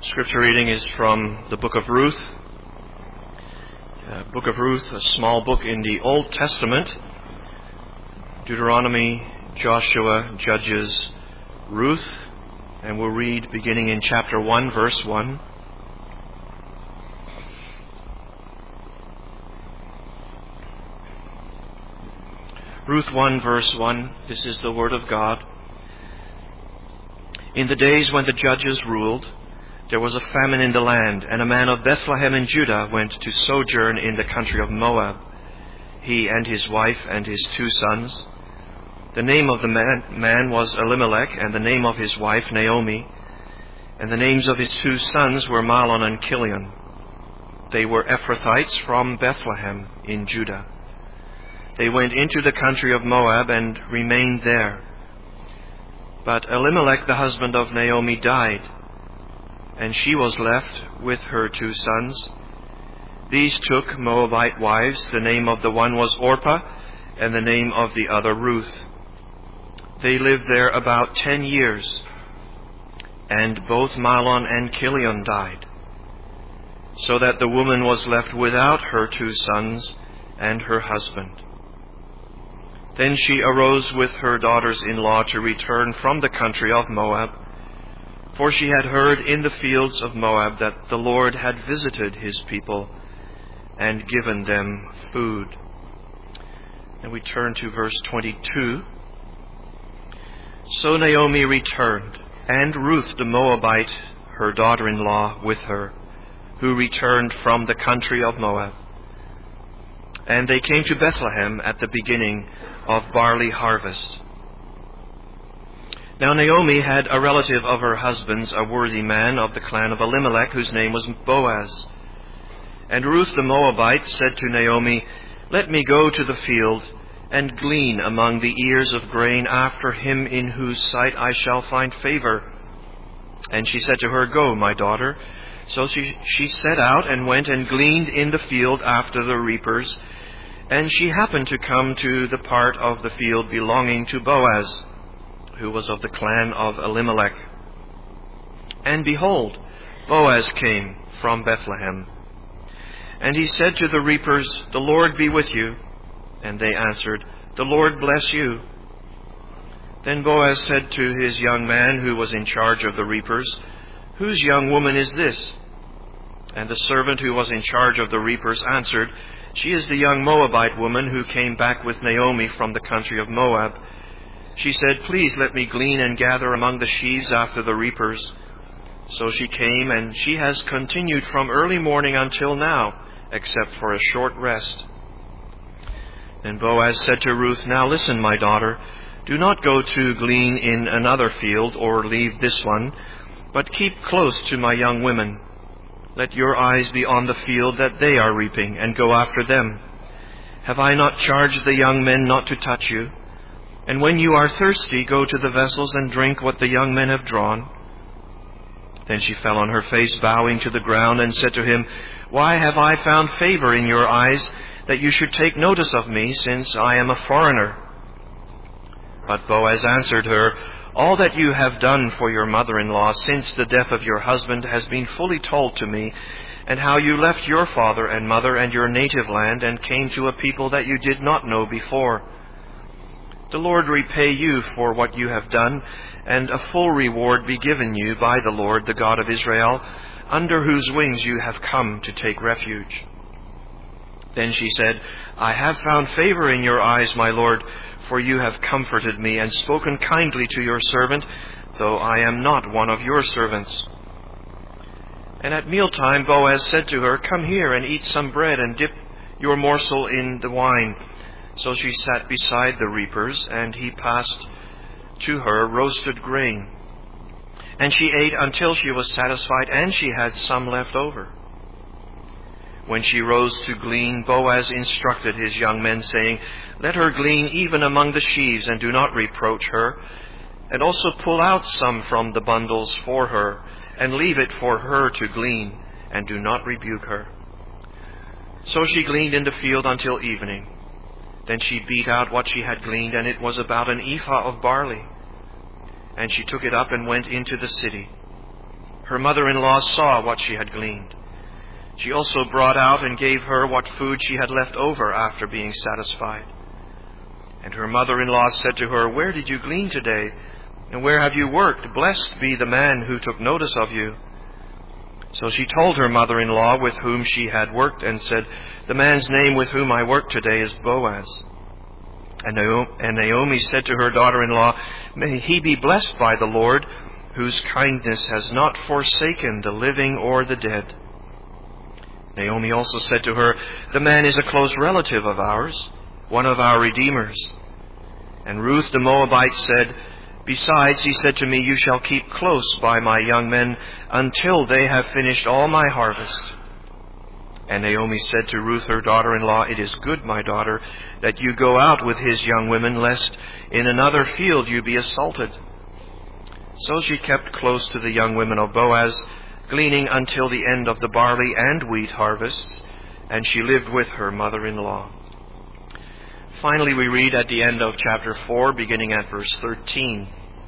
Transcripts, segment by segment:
Scripture reading is from the book of Ruth. Book of Ruth, a small book in the Old Testament. Deuteronomy, Joshua, Judges, Ruth. And we'll read beginning in chapter 1, verse 1. Ruth 1, verse 1. This is the word of God. In the days when the judges ruled, there was a famine in the land, and a man of Bethlehem in Judah went to sojourn in the country of Moab, he and his wife and his 2 sons. The name of the man was Elimelech, and the name of his wife Naomi, and the names of his 2 sons were Mahlon and Chilion. They were Ephrathites from Bethlehem in Judah. They went into the country of Moab and remained there. But Elimelech, the husband of Naomi, died, and she was left with her 2 sons. These took Moabite wives. The name of the one was Orpah, and the name of the other Ruth. They lived there about 10 years, and both Mahlon and Chilion died, so that the woman was left without her 2 sons and her husband. Then she arose with her daughters-in-law to return from the country of Moab, for she had heard in the fields of Moab that the Lord had visited his people and given them food. And we turn to verse 22. So Naomi returned, and Ruth the Moabite, her daughter-in-law, with her, who returned from the country of Moab. And they came to Bethlehem at the beginning of barley harvest. Now Naomi had a relative of her husband's, a worthy man of the clan of Elimelech, whose name was Boaz. And Ruth the Moabite said to Naomi, "Let me go to the field and glean among the ears of grain after him in whose sight I shall find favor." And she said to her, "Go, my daughter." So she set out and went and gleaned in the field after the reapers. And she happened to come to the part of the field belonging to Boaz, who was of the clan of Elimelech. And behold, Boaz came from Bethlehem. And he said to the reapers, "The Lord be with you." And they answered, "The Lord bless you." Then Boaz said to his young man who was in charge of the reapers, "Whose young woman is this?" And the servant who was in charge of the reapers answered, "She is the young Moabite woman who came back with Naomi from the country of Moab. She said, 'Please let me glean and gather among the sheaves after the reapers.' So she came, and she has continued from early morning until now, except for a short rest." Then Boaz said to Ruth, "Now listen, my daughter, do not go to glean in another field or leave this one, but keep close to my young women. Let your eyes be on the field that they are reaping, and go after them. Have I not charged the young men not to touch you? And when you are thirsty, go to the vessels and drink what the young men have drawn." Then she fell on her face, bowing to the ground, and said to him, "Why have I found favor in your eyes, that you should take notice of me, since I am a foreigner?" But Boaz answered her, "All that you have done for your mother-in-law since the death of your husband has been fully told to me, and how you left your father and mother and your native land and came to a people that you did not know before. The Lord repay you for what you have done, and a full reward be given you by the Lord, the God of Israel, under whose wings you have come to take refuge." Then she said, "I have found favor in your eyes, my Lord, for you have comforted me and spoken kindly to your servant, though I am not one of your servants." And at mealtime Boaz said to her, "Come here and eat some bread and dip your morsel in the wine." So she sat beside the reapers, and he passed to her roasted grain. And she ate until she was satisfied, and she had some left over. When she rose to glean, Boaz instructed his young men, saying, "Let her glean even among the sheaves, and do not reproach her. And also pull out some from the bundles for her, and leave it for her to glean, and do not rebuke her." So she gleaned in the field until evening. Then she beat out what she had gleaned, and it was about an ephah of barley. And she took it up and went into the city. Her mother-in-law saw what she had gleaned. She also brought out and gave her what food she had left over after being satisfied. And her mother-in-law said to her, "Where did you glean today? And where have you worked? Blessed be the man who took notice of you." So she told her mother-in-law with whom she had worked and said, "The man's name with whom I work today is Boaz." And Naomi said to her daughter-in-law, "May he be blessed by the Lord, whose kindness has not forsaken the living or the dead." Naomi also said to her, "The man is a close relative of ours, one of our redeemers." And Ruth the Moabite said, "Besides, he said to me, 'You shall keep close by my young men until they have finished all my harvest.'" And Naomi said to Ruth her daughter-in-law, "It is good, my daughter, that you go out with his young women, lest in another field you be assaulted." So she kept close to the young women of Boaz, gleaning until the end of the barley and wheat harvests, and she lived with her mother-in-law. Finally, we read at the end of chapter 4, beginning at verse 13.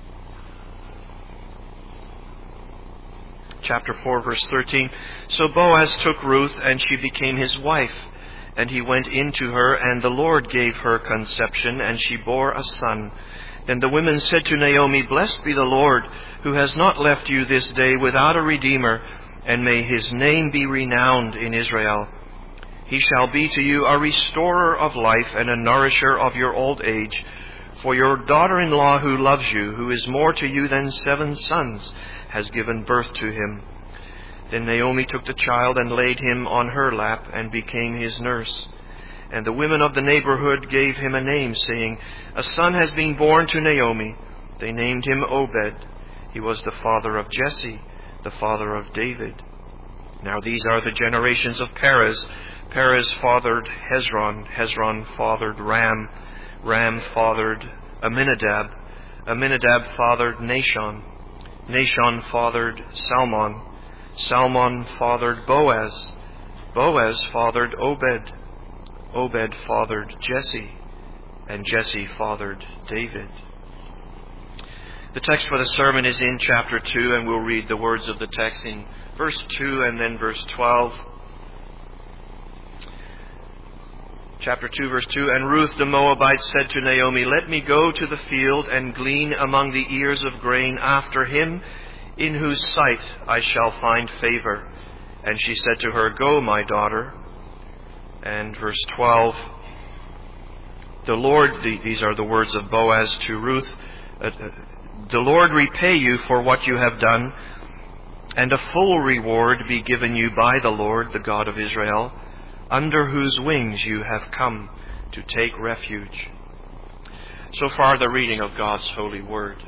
Chapter 4, verse 13. So Boaz took Ruth, and she became his wife. And he went in to her, and the Lord gave her conception, and she bore a son. Then the women said to Naomi, "Blessed be the Lord, who has not left you this day without a redeemer, and may his name be renowned in Israel. He shall be to you a restorer of life and a nourisher of your old age. For your daughter-in-law who loves you, who is more to you than 7 sons, has given birth to him." Then Naomi took the child and laid him on her lap and became his nurse. And the women of the neighborhood gave him a name, saying, "A son has been born to Naomi." They named him Obed. He was the father of Jesse, the father of David. Now these are the generations of Perez. Perez fathered Hezron. Hezron fathered Ram. Ram fathered Amminadab. Amminadab fathered Nahshon. Nahshon fathered Salmon. Salmon fathered Boaz. Boaz fathered Obed. Obed fathered Jesse. And Jesse fathered David. The text for the sermon is in chapter 2, and we'll read the words of the text in verse 2 and then verse 12. Chapter 2, verse 2, And Ruth the Moabite said to Naomi, "Let me go to the field and glean among the ears of grain after him, in whose sight I shall find favor." And she said to her, "Go, my daughter." And verse 12, the Lord, these are the words of Boaz to Ruth, "The Lord repay you for what you have done, and a full reward be given you by the Lord, the God of Israel, under whose wings you have come to take refuge." So far, the reading of God's holy word.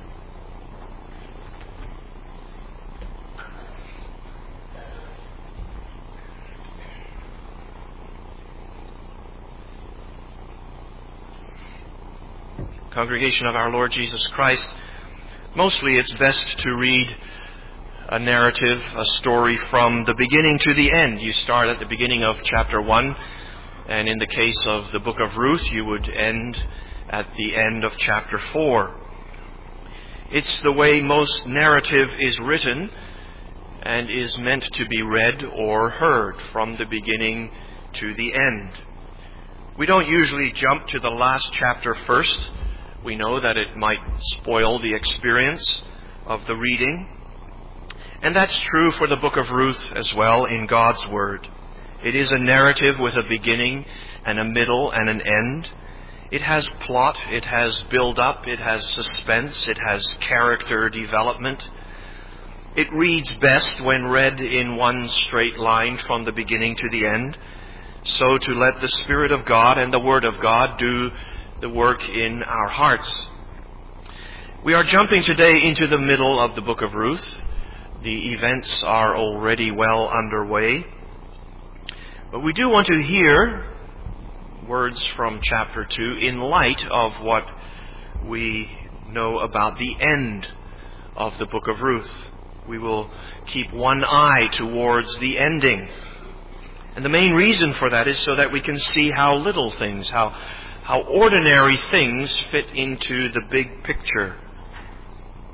Congregation of our Lord Jesus Christ, mostly it's best to read a narrative, a story from the beginning to the end. You start at the beginning of chapter 1, and in the case of the book of Ruth, you would end at the end of chapter 4. It's the way most narrative is written and is meant to be read or heard from the beginning to the end. We don't usually jump to the last chapter first. We know that it might spoil the experience of the reading. And that's true for the book of Ruth as well in God's Word. It is a narrative with a beginning and a middle and an end. It has plot, it has build-up, it has suspense, it has character development. It reads best when read in one straight line from the beginning to the end. So to let the Spirit of God and the Word of God do the work in our hearts. We are jumping today into the middle of the book of Ruth. The events are already well underway. But we do want to hear words from chapter 2 in light of what we know about the end of the book of Ruth. We will keep one eye towards the ending. And the main reason for that is so that we can see how little things, how ordinary things fit into the big picture.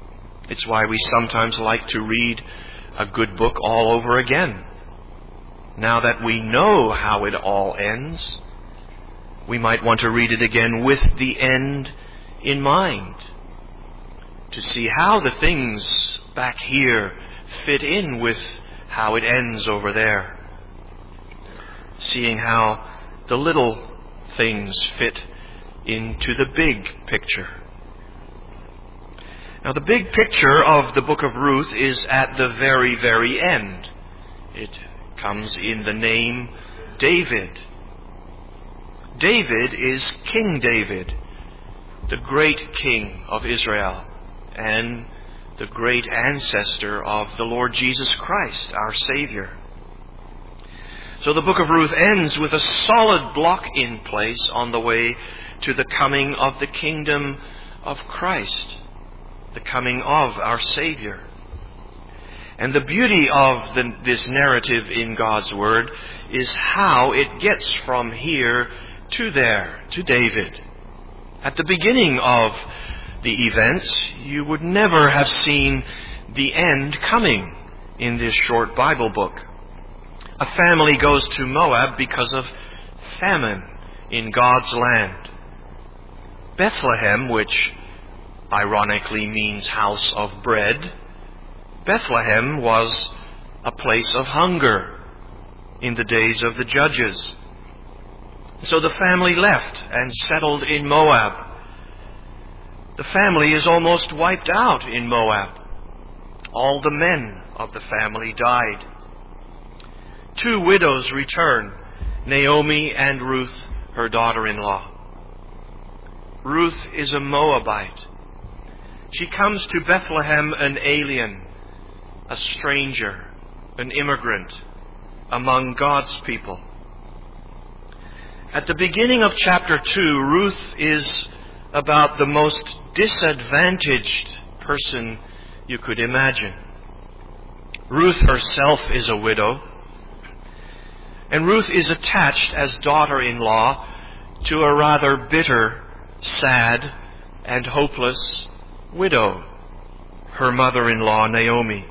It's why we sometimes like to read a good book all over again. Now that we know how it all ends, we might want to read it again with the end in mind, to see how the things back here fit in with how it ends over there. Seeing how the little things fit into the big picture. Now, the big picture of the book of Ruth is at the very, very end. It comes in the name David. David is King David, the great king of Israel, and the great ancestor of the Lord Jesus Christ, our Savior. So the book of Ruth ends with a solid block in place on the way to the coming of the kingdom of Christ, the coming of our Savior. And the beauty of this narrative in God's Word is how it gets from here to there, to David. At the beginning of the events, you would never have seen the end coming in this short Bible book. A family goes to Moab because of famine in God's land. Bethlehem, which ironically means house of bread, Bethlehem was a place of hunger in the days of the judges. So the family left and settled in Moab. The family is almost wiped out in Moab. All the men of the family died. 2 widows return, Naomi and Ruth, her daughter-in-law. Ruth is a Moabite. She comes to Bethlehem an alien, a stranger, an immigrant among God's people. At the beginning of chapter 2, Ruth is about the most disadvantaged person you could imagine. Ruth herself is a widow, and Ruth is attached as daughter-in-law to a rather bitter, sad, and hopeless widow, her mother-in-law Naomi.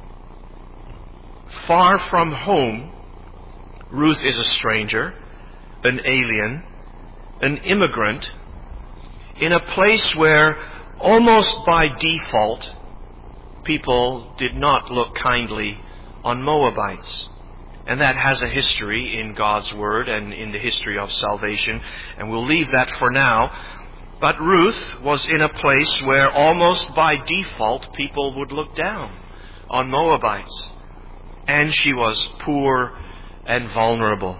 Far from home, Ruth is a stranger, an alien, an immigrant, in a place where almost by default people did not look kindly on Moabites. And that has a history in God's Word and in the history of salvation, and we'll leave that for now. But Ruth was in a place where almost by default people would look down on Moabites. And she was poor and vulnerable.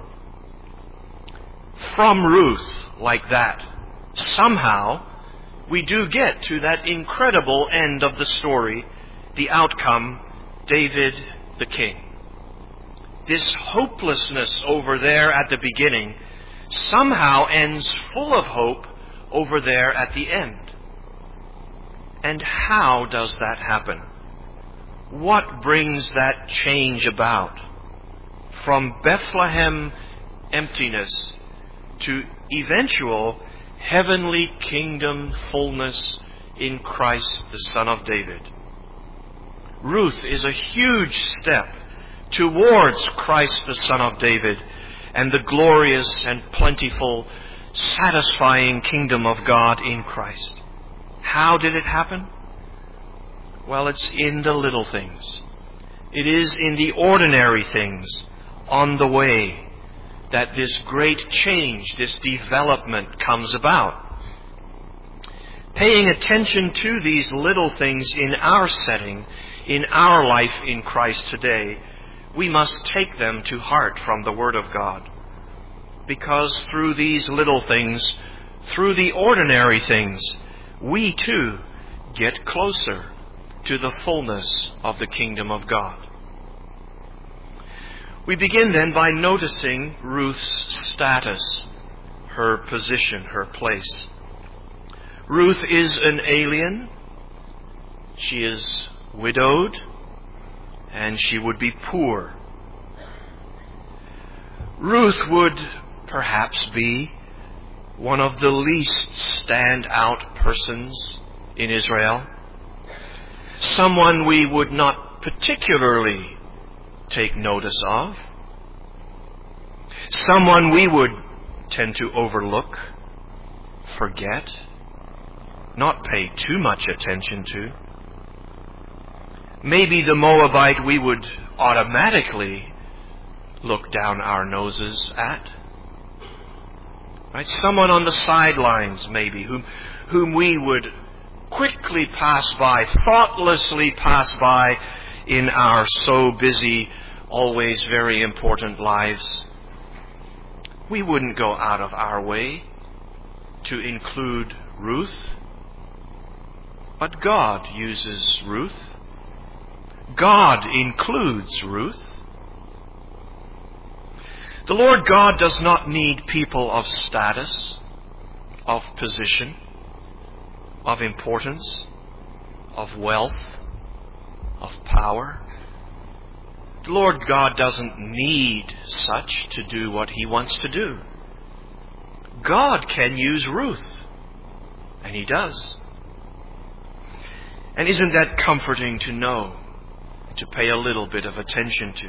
From Ruth, like that, somehow we do get to that incredible end of the story, the outcome, David the king. This hopelessness over there at the beginning somehow ends full of hope over there at the end. And how does that happen? What brings that change about? From Bethlehem emptiness to eventual heavenly kingdom fullness in Christ, the Son of David. Ruth is a huge step towards Christ, the Son of David, and the glorious and plentiful, satisfying kingdom of God in Christ. How did it happen? Well, it's in the little things. It is in the ordinary things on the way that this great change, this development comes about. Paying attention to these little things in our setting, in our life in Christ today, we must take them to heart from the Word of God. Because through these little things, through the ordinary things, we too get closer to the fullness of the kingdom of God. We begin then by noticing Ruth's status, her position, her place. Ruth is an alien. She is widowed, and she would be poor. Ruth would perhaps be one of the least stand-out persons in Israel. someone we would not particularly take notice of, someone we would tend to overlook, forget, not pay too much attention to. Maybe the Moabite we would automatically look down our noses at. Right? Someone on the sidelines maybe, whom we would quickly pass by, thoughtlessly pass by in our so busy, always very important lives. We wouldn't go out of our way to include Ruth. But God uses Ruth. God includes Ruth. The Lord God does not need people of status, of position, of importance, of wealth, of power. The Lord God doesn't need such to do what He wants to do. God can use Ruth, and He does. And isn't that comforting to know, to pay a little bit of attention to?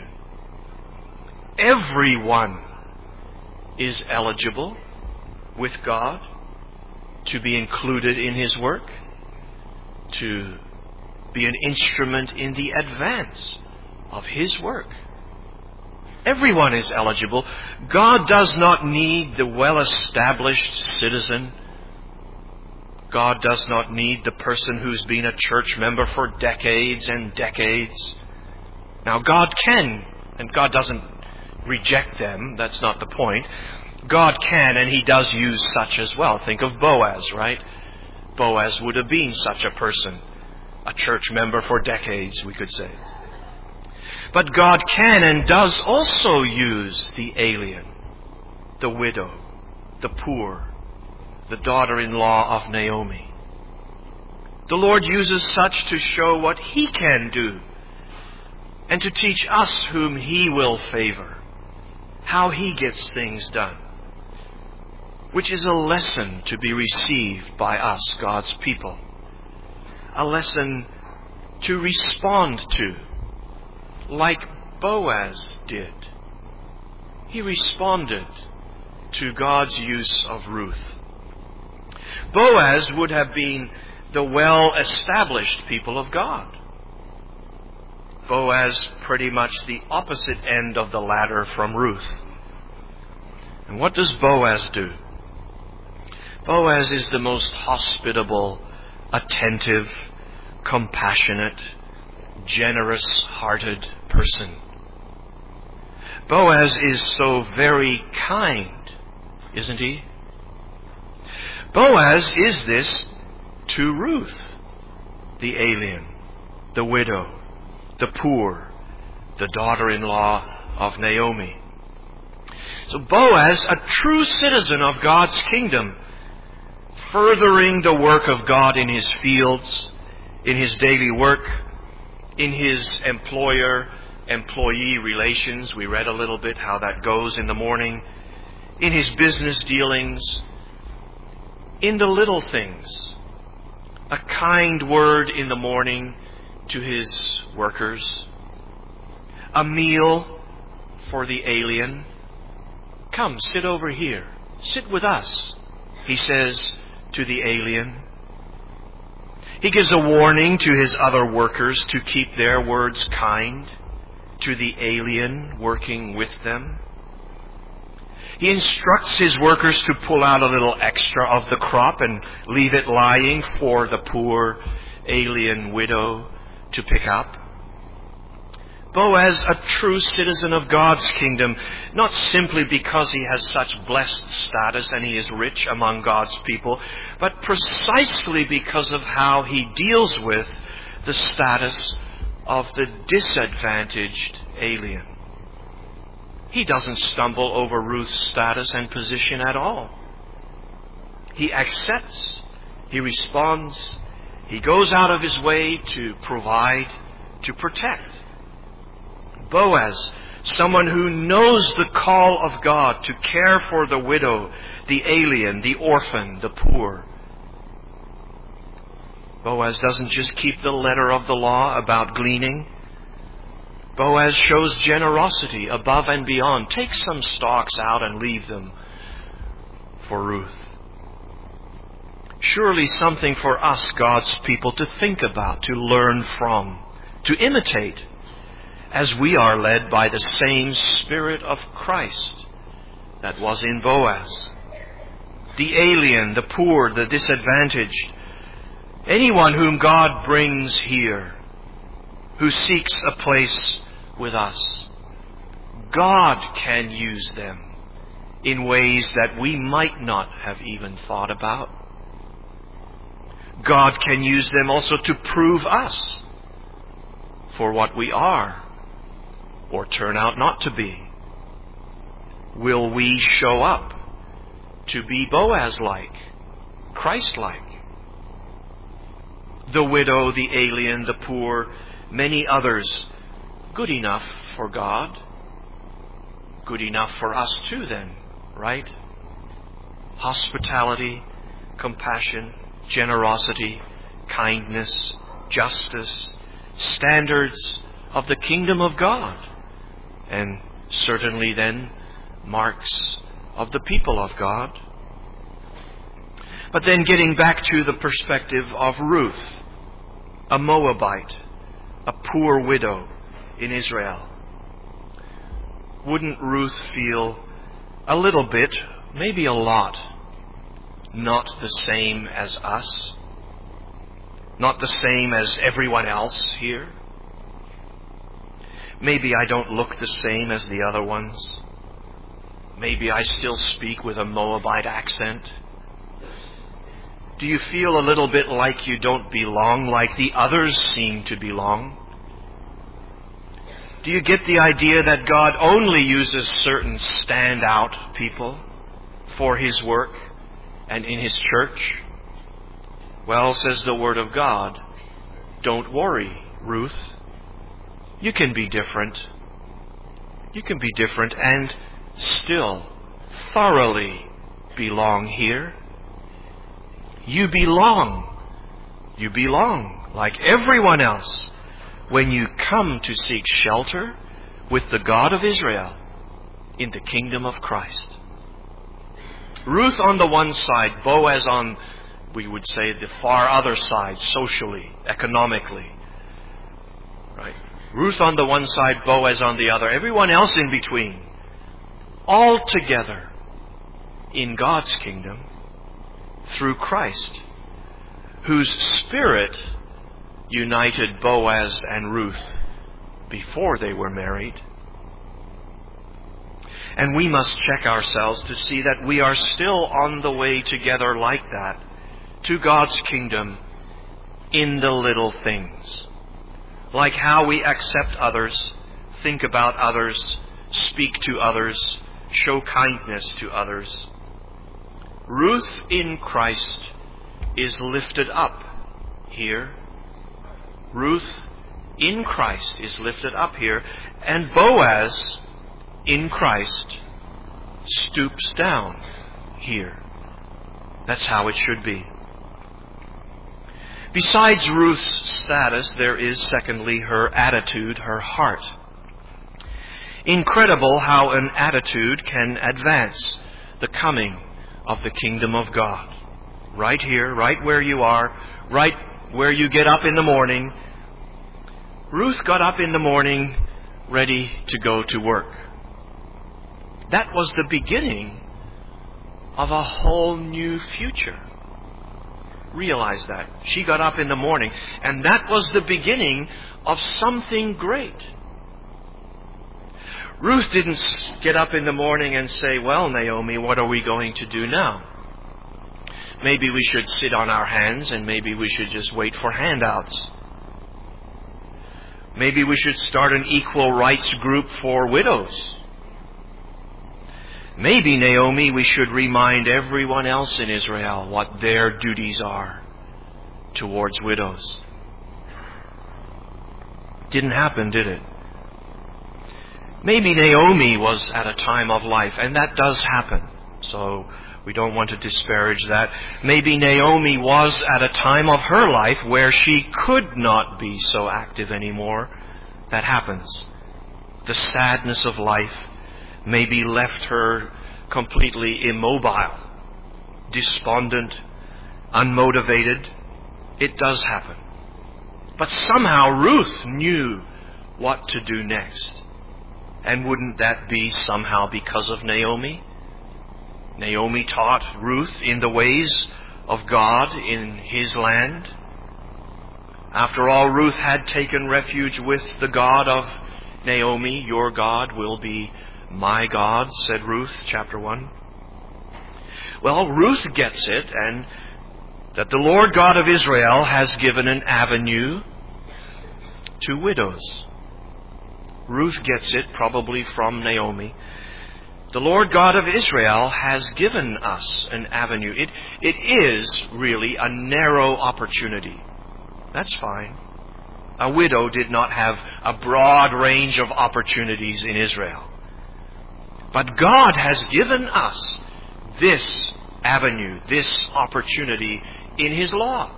Everyone is eligible with God to be included in His work, to be an instrument in the advance of His work. Everyone is eligible. God does not need the well-established citizen. God does not need the person who's been a church member for decades and decades. Now, God can, and God doesn't reject them. That's not the point. God can, and He does use such as well. Think of Boaz, right? Boaz would have been such a person. A church member for decades, we could say. But God can and does also use the alien, the widow, the poor, the daughter-in-law of Naomi. The Lord uses such to show what He can do and to teach us whom He will favor, how He gets things done, which is a lesson to be received by us, God's people. A lesson to respond to, like Boaz did. He responded to God's use of Ruth. Boaz would have been the well-established people of God. Boaz pretty much the opposite end of the ladder from Ruth. And what does Boaz do? Boaz is the most hospitable, attentive, compassionate, generous-hearted person. Boaz is so very kind, isn't he? Boaz is this to Ruth, the alien, the widow, the poor, the daughter-in-law of Naomi. So Boaz, a true citizen of God's kingdom, furthering the work of God in his fields, in his daily work, in his employer-employee relations. We read a little bit how that goes in the morning. In his business dealings, in the little things. A kind word in the morning to his workers. A meal for the alien. Come, sit over here. Sit with us, he says to the alien. He gives a warning to his other workers to keep their words kind to the alien working with them. He instructs his workers to pull out a little extra of the crop and leave it lying for the poor alien widow to pick up. Boaz, a true citizen of God's kingdom, not simply because he has such blessed status and he is rich among God's people, but precisely because of how he deals with the status of the disadvantaged alien. He doesn't stumble over Ruth's status and position at all. He accepts, he responds, he goes out of his way to provide, to protect. Boaz, someone who knows the call of God to care for the widow, the alien, the orphan, the poor. Boaz doesn't just keep the letter of the law about gleaning. Boaz shows generosity above and beyond. Take some stalks out and leave them for Ruth. Surely something for us, God's people, to think about, to learn from, to imitate, as we are led by the same Spirit of Christ that was in Boaz. The alien, the poor, the disadvantaged, anyone whom God brings here, who seeks a place with us, God can use them in ways that we might not have even thought about. God can use them also to prove us for what we are or turn out not to be. Will we show up to be Boaz-like, Christ-like? The widow, the alien, the poor, many others, good enough for God. Good enough for us too then, right? Hospitality, compassion, generosity, kindness, justice, standards of the kingdom of God. And certainly then, marks of the people of God. But then getting back to the perspective of Ruth, a Moabite, a poor widow in Israel. Wouldn't Ruth feel a little bit, maybe a lot, not the same as us? Not the same as everyone else here? Maybe I don't look the same as the other ones. Maybe I still speak with a Moabite accent. Do you feel a little bit like you don't belong, like the others seem to belong? Do you get the idea that God only uses certain standout people for His work and in His church? Well, says the Word of God, don't worry, Ruth. You can be different. You can be different and still thoroughly belong here. You belong. You belong like everyone else when you come to seek shelter with the God of Israel in the kingdom of Christ. Ruth on the one side, Boaz on, we would say, the far other side, socially, economically. Right? Ruth on the one side, Boaz on the other, everyone else in between. All together in God's kingdom through Christ, whose Spirit united Boaz and Ruth before they were married. And we must check ourselves to see that we are still on the way together like that to God's kingdom in the little things. Like how we accept others, think about others, speak to others, show kindness to others. Ruth in Christ is lifted up here. Ruth in Christ is lifted up here. And Boaz in Christ stoops down here. That's how it should be. Besides Ruth's status, there is, secondly, her attitude, her heart. Incredible how an attitude can advance the coming of the kingdom of God. Right here, right where you are, right where you get up in the morning. Ruth got up in the morning ready to go to work. That was the beginning of a whole new future. Realize that. She got up in the morning, and that was the beginning of something great. Ruth didn't get up in the morning and say, well, Naomi, what are we going to do now? Maybe we should sit on our hands and maybe we should just wait for handouts. Maybe we should start an equal rights group for widows. Maybe, Naomi, we should remind everyone else in Israel what their duties are towards widows. Didn't happen, did it? Maybe Naomi was at a time of life, and that does happen. So We don't want to disparage that. Maybe Naomi was at a time of her life where she could not be so active anymore. That happens. The sadness of life maybe left her completely immobile, despondent, unmotivated. It does happen. But somehow Ruth knew what to do next. And wouldn't that be somehow because of Naomi? Naomi taught Ruth in the ways of God in His land. After all, Ruth had taken refuge with the God of Naomi. Your God will be my God, said Ruth, chapter 1. Well, Ruth gets it, and that the Lord God of Israel has given an avenue to widows. Ruth gets it probably from Naomi. The Lord God of Israel has given us an avenue. It is really a narrow opportunity. That's fine. A widow did not have a broad range of opportunities in Israel. But God has given us this avenue, this opportunity in His law.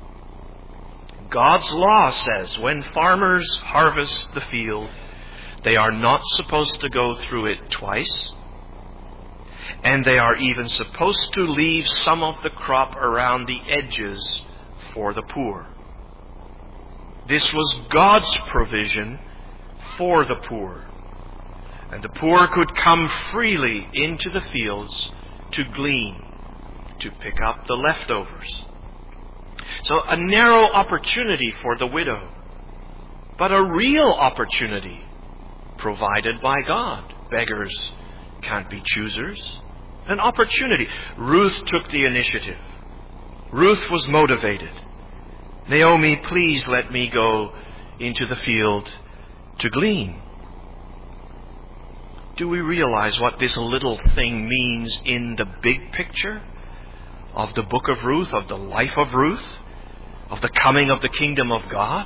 God's law says when farmers harvest the field, they are not supposed to go through it twice. And they are even supposed to leave some of the crop around the edges for the poor. This was God's provision for the poor. And the poor could come freely into the fields to glean, to pick up the leftovers. So a narrow opportunity for the widow, but a real opportunity provided by God. Beggars can't be choosers. An opportunity. Ruth took the initiative. Ruth was motivated. Naomi, please let me go into the field to glean. Do we realize what this little thing means in the big picture of the book of Ruth, of the life of Ruth, of the coming of the kingdom of God?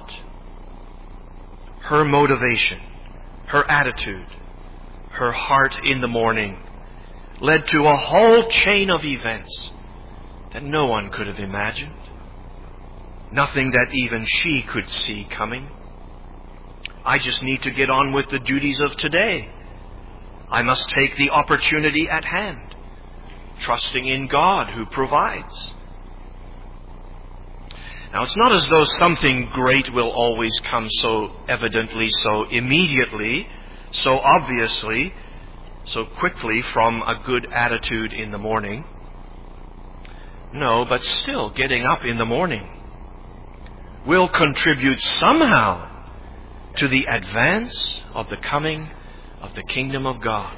Her motivation, her attitude, her heart in the morning led to a whole chain of events that no one could have imagined. Nothing that even she could see coming. I just need to get on with the duties of today. I must take the opportunity at hand, trusting in God who provides. Now, it's not as though something great will always come so evidently, so immediately, so obviously, so quickly from a good attitude in the morning. No, but still, getting up in the morning will contribute somehow to the advance of the coming of the kingdom of God,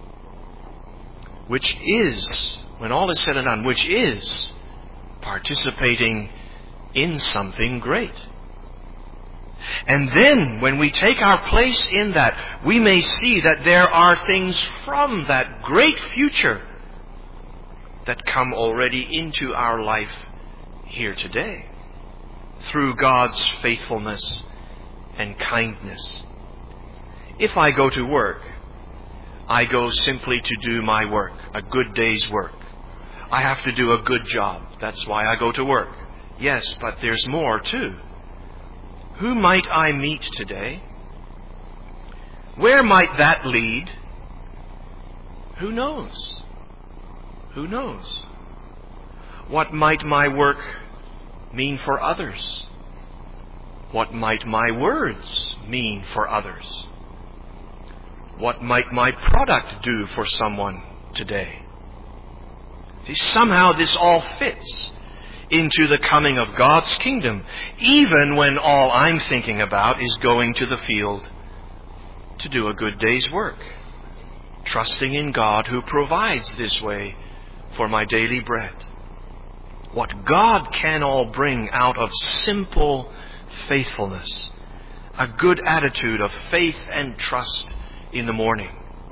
which is, when all is said and done, which is participating in something great. And then, when we take our place in that, we may see that there are things from that great future that come already into our life here today through God's faithfulness and kindness. If I go to work, I go simply to do my work, a good day's work. I have to do a good job. That's why I go to work. Yes, but there's more too. Who might I meet today? Where might that lead? Who knows? Who knows? What might my work mean for others? What might my words mean for others? What might my product do for someone today? See, somehow this all fits into the coming of God's kingdom, even when all I'm thinking about is going to the field to do a good day's work, trusting in God who provides this way for my daily bread. What God can all bring out of simple faithfulness, a good attitude of faith and trust in the morning.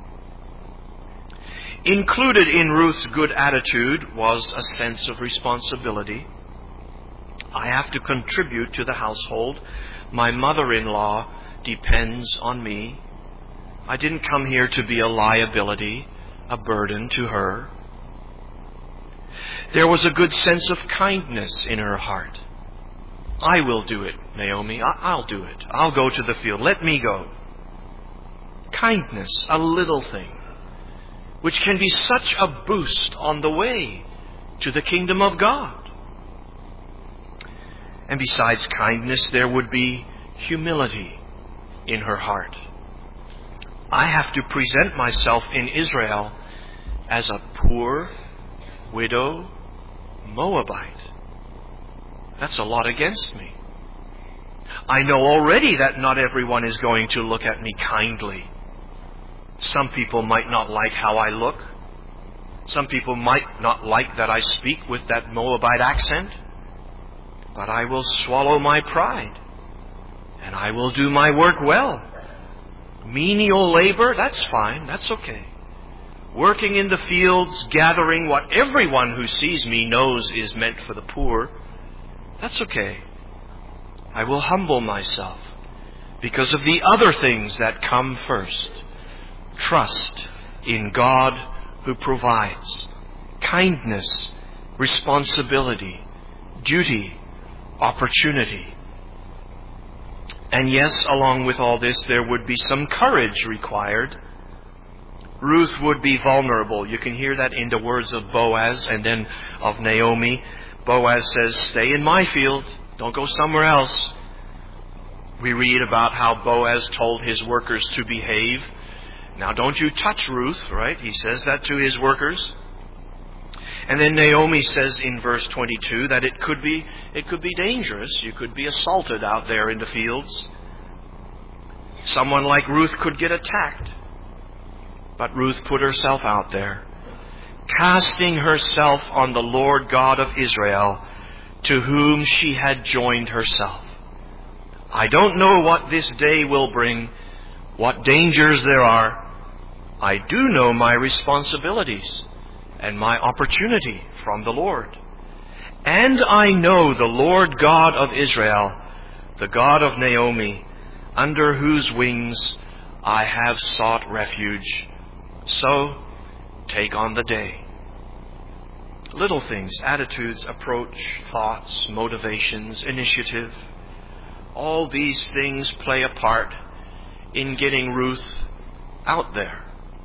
Included in Ruth's good attitude was a sense of responsibility. I have to contribute to the household. My mother-in-law depends on me. I didn't come here to be a liability, a burden to her. There was a good sense of kindness in her heart. I will do it, Naomi. I'll do it. I'll go to the field. Let me go. Kindness, a little thing, which can be such a boost on the way to the kingdom of God. And besides kindness, there would be humility in her heart. I have to present myself in Israel as a poor widow Moabite. That's a lot against me. I know already that not everyone is going to look at me kindly. Some people might not like how I look. Some people might not like that I speak with that Moabite accent. But I will swallow my pride. And I will do my work well. Menial labor, that's fine. That's okay. Working in the fields, gathering what everyone who sees me knows is meant for the poor, that's okay. I will humble myself because of the other things that come first. Trust in God who provides. Kindness, responsibility, duty, opportunity. And yes, along with all this, there would be some courage required. Ruth would be vulnerable. You can hear that in the words of Boaz and then of Naomi. Boaz says, stay in my field. Don't go somewhere else. We read about how Boaz told his workers to behave. Now don't you touch Ruth, right? He says that to his workers. And then Naomi says in verse 22 that it could be dangerous. You could be assaulted out there in the fields. Someone like Ruth could get attacked. But Ruth put herself out there, casting herself on the Lord God of Israel, to whom she had joined herself. I don't know what this day will bring, what dangers there are. I do know my responsibilities and my opportunity from the Lord. And I know the Lord God of Israel, the God of Naomi, under whose wings I have sought refuge. So, take on the day. Little things, attitudes, approach, thoughts, motivations, initiative. All these things play a part in getting Ruth out there.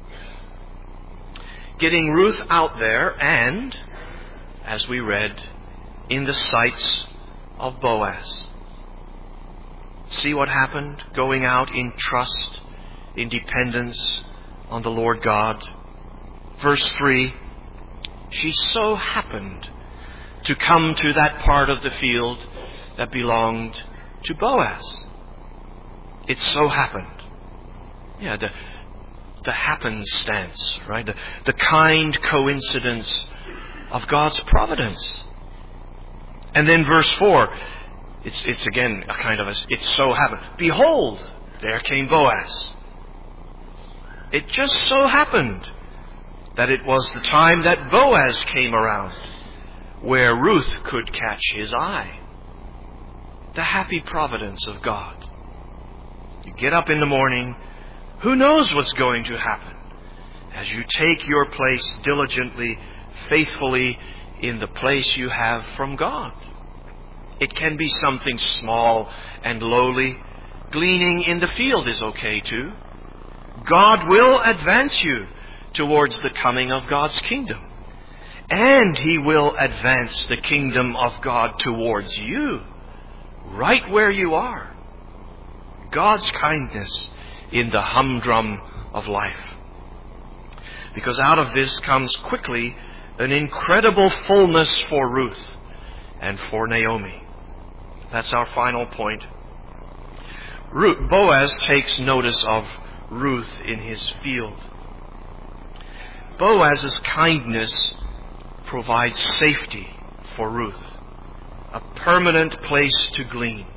Getting Ruth out there and, as we read, in the sights of Boaz. See what happened? Going out in trust, in dependence on the Lord God. Verse 3, she so happened to come to that part of the field that belonged to Boaz. It so happened. Yeah, the happenstance, right? The kind coincidence of God's providence. And then verse 4, it's again a kind of it so happened. Behold, there came Boaz. It just so happened that it was the time that Boaz came around where Ruth could catch his eye. The happy providence of God. You get up in the morning, who knows what's going to happen as you take your place diligently, faithfully in the place you have from God. It can be something small and lowly. Gleaning in the field is okay too. God will advance you towards the coming of God's kingdom. And He will advance the kingdom of God towards you, right where you are. God's kindness in the humdrum of life. Because out of this comes quickly an incredible fullness for Ruth and for Naomi. That's our final point. Boaz takes notice of Ruth in his field. Boaz's kindness provides safety for Ruth, a permanent place to glean.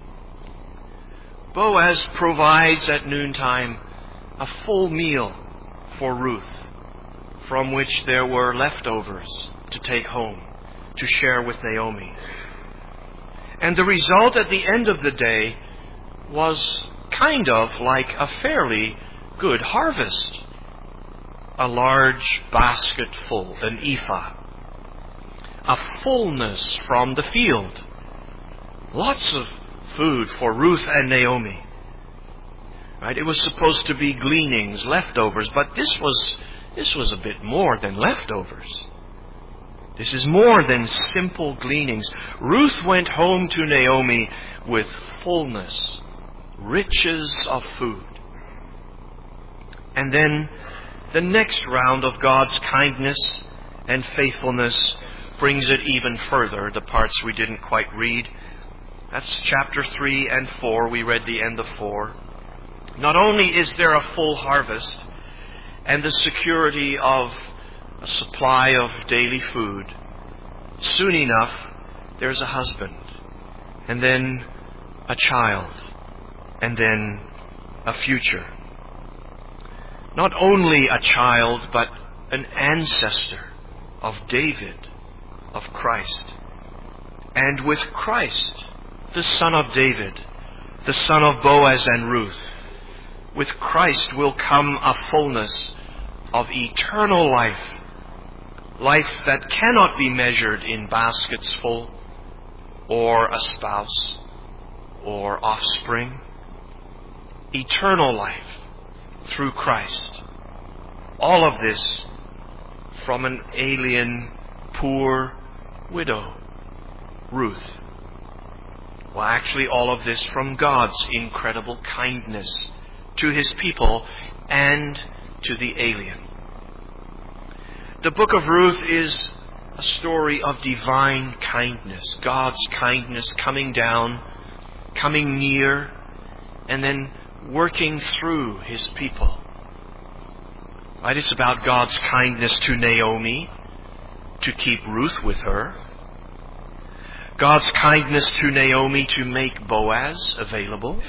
Boaz provides at noontime a full meal for Ruth, from which there were leftovers to take home, to share with Naomi. And the result at the end of the day was kind of like a fairly good harvest. A large basket full, an ephah. a fullness from the field. Lots of food for Ruth and Naomi. Right? It was supposed to be gleanings, leftovers, but this was a bit more than leftovers. This is more than simple gleanings. Ruth went home to Naomi with fullness, riches of food. And then the next round of God's kindness and faithfulness brings it even further, the parts we didn't quite read. That's chapter 3 and 4. We read the end of 4. Not only is there a full harvest and the security of a supply of daily food, soon enough there's a husband, and then a child, and then a future. Not only a child, but an ancestor of David, of Christ. And with Christ, the son of David, the son of Boaz and Ruth, with Christ will come a fullness of eternal life. Life that cannot be measured in baskets full, or a spouse, or offspring. Eternal life through Christ. All of this from an alien, poor widow, Ruth. Well, actually all of this from God's incredible kindness to His people and to the alien. The book of Ruth is a story of divine kindness, God's kindness coming down, coming near, and then working through His people. Right? It's about God's kindness to Naomi to keep Ruth with her. God's kindness to Naomi to make Boaz available.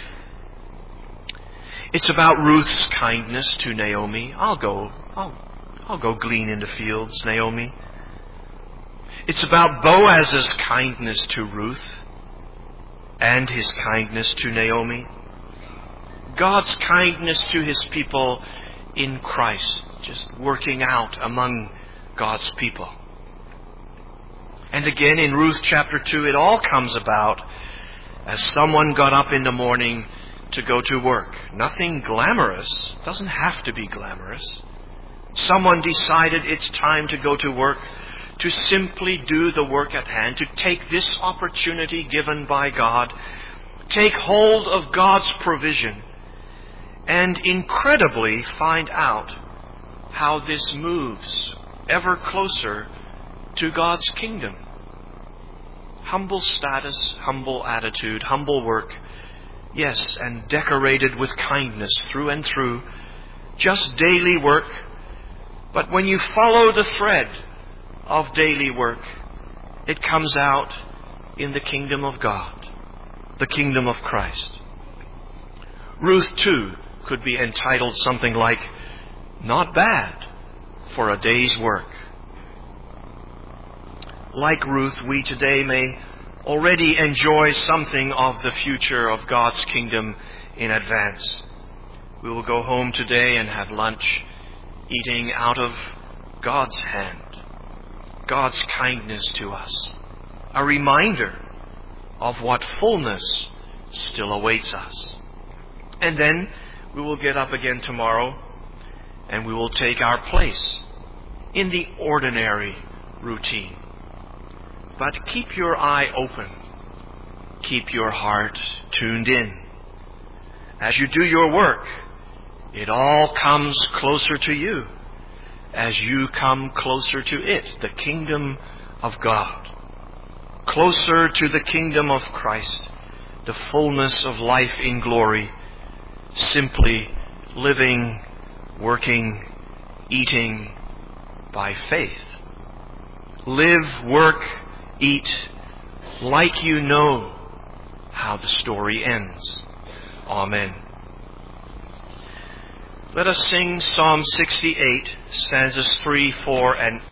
It's about Ruth's kindness to Naomi. I'll go glean in the fields, Naomi. It's about Boaz's kindness to Ruth and his kindness to Naomi. God's kindness to His people in Christ, just working out among God's people. And again in Ruth chapter 2, it all comes about as someone got up in the morning to go to work. Nothing glamorous. Doesn't have to be glamorous. Someone decided it's time to go to work, to simply do the work at hand, to take this opportunity given by God, take hold of God's provision, and incredibly find out how this moves ever closer to God's kingdom. Humble status, humble attitude, humble work, yes, and decorated with kindness through and through, just daily work. But when you follow the thread of daily work, it comes out in the kingdom of God, the kingdom of Christ. Ruth, too, could be entitled something like, "Not bad for a day's work." Like Ruth, we today may already enjoy something of the future of God's kingdom in advance. We will go home today and have lunch, eating out of God's hand, God's kindness to us, a reminder of what fullness still awaits us. And then we will get up again tomorrow and we will take our place in the ordinary routine. But keep your eye open. Keep your heart tuned in. As you do your work, it all comes closer to you as you come closer to it, the kingdom of God. Closer to the kingdom of Christ, the fullness of life in glory, simply living, working, eating by faith. Live, work, eat like you know how the story ends. Amen. Let us sing Psalm 68, stanzas 3, 4, and